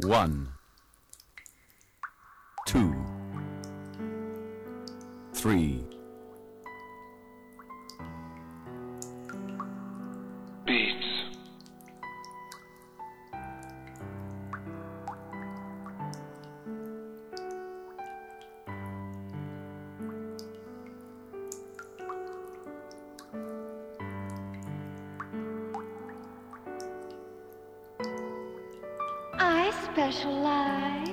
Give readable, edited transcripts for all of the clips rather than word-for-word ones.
1, 2, 3. Beats. I specialize.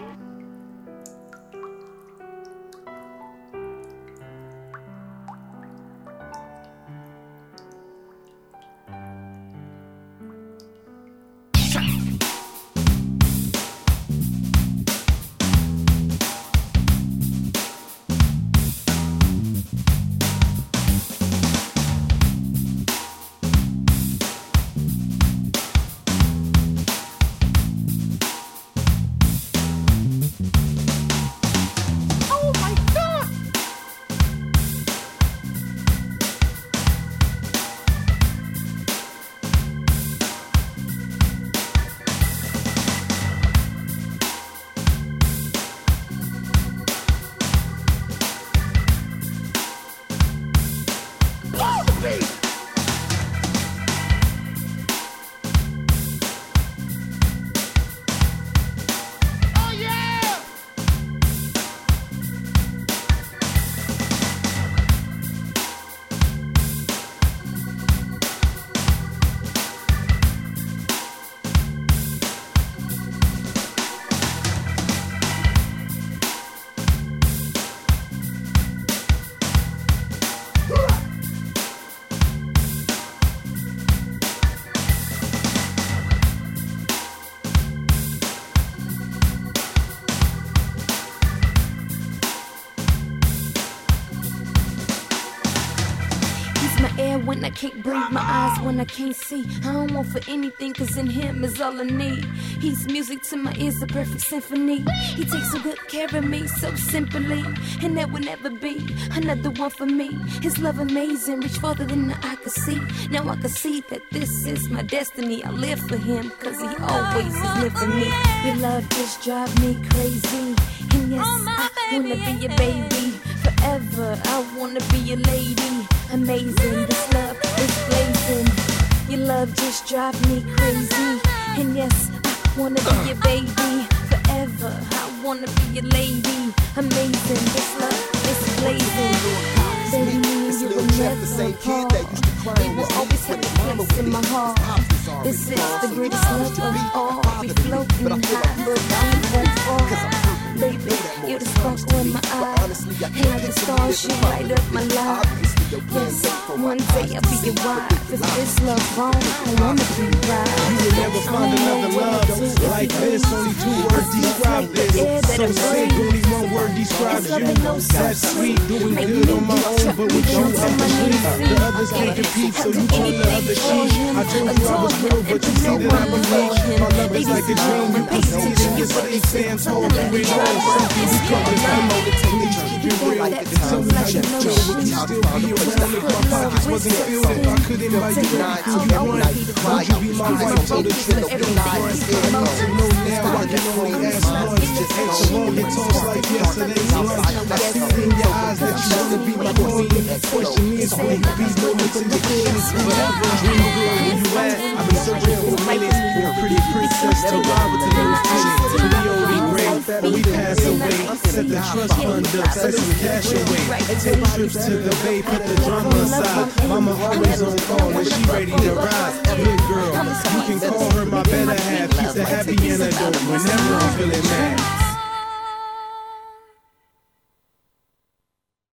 When I can't breathe, my eyes when I can't see. I don't want for anything, cause in him is all I need. He's music to my ears, a perfect symphony. He takes so good care of me, so simply. And there will never be another one for me. His love amazing, reach farther than I could see. Now I can see that this is my destiny. I live for him, cause he always is there for me. Your love just drive me crazy. And yes, I wanna be your baby. Forever, I wanna be your lady. Amazing, this love is blazing. Your love just drive me crazy. And yes, I wanna be your baby. Forever, I wanna be your lady. Amazing, this love is blazing. Baby, me and you will never part. We will always have a place in my heart. This is the greatest love of all. We floating high, but we won't fall. Baby, you're the sparkle in my eye. And like the stars, you light up my life. Yes, one day I'll be your wife. If this love wrong, I wanna be right. You will never find another love like this. Only 2 words describe this. So sick, only 1 word describes you. That's sweet, doing good on my own, but with you I'm complete. The others can't compete, so you turn the other sheet. I told you I was real, but you see that I believe. My love is like a dream, you can see it in your face. Stand tall, and we know something we covered. I know the technique, keep it real. Tell me how you know, would you still be around if my pockets wasn't filled? If I couldn't buy you everything you want, would you be my wife for the trip of the front? I know to know now I can only ask once. So long it talks like yesterday's lunch. I see it in your eyes that you wanna be my queen. Question is, will you be moments in your queens? Whatever, dream girl, where you at? I've been searching for minutes for a pretty princess to ride with the new finish. Cleone Gray, but we pass away. Set the trust fund up, set some cash away. Take trips to the bay, put the drama aside. Mama always on call and she ready to ride. Good girl, you can call her my better half. Keeps the happy antidote whenever I'm feeling mad.